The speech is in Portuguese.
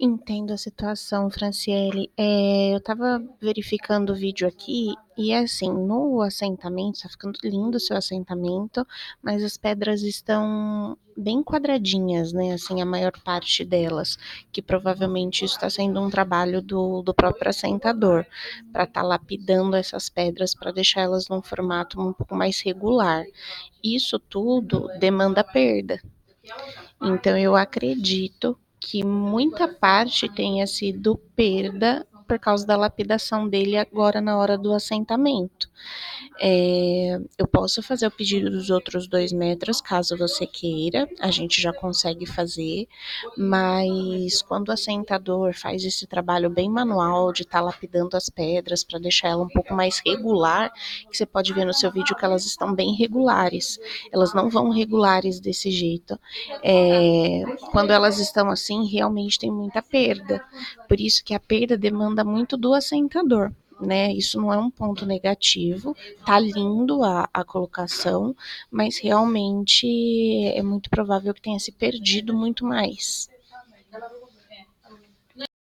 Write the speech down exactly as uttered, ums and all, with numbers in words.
Entendo a situação, Franciele. É, eu estava verificando o vídeo aqui e assim, no assentamento, está ficando lindo o seu assentamento, mas as pedras estão bem quadradinhas, né? Assim, a maior parte delas, que provavelmente isso está sendo um trabalho do, do próprio assentador, para estar lapidando essas pedras para deixar elas num formato um pouco mais regular. Isso tudo demanda perda. Então, eu acredito que muita parte tenha sido perda por causa da lapidação dele agora na hora do assentamento. É, eu posso fazer o pedido dos outros dois metros, caso você queira, a gente já consegue fazer, mas quando o assentador faz esse trabalho bem manual de estar tá lapidando as pedras para deixar ela um pouco mais regular, que você pode ver no seu vídeo que elas estão bem regulares, elas não vão regulares desse jeito. É, quando elas estão assim, realmente tem muita perda, por isso que a perda demanda muito do assentador. Né, isso não é um ponto negativo, tá lindo a, a colocação, mas realmente é muito provável que tenha se perdido muito mais.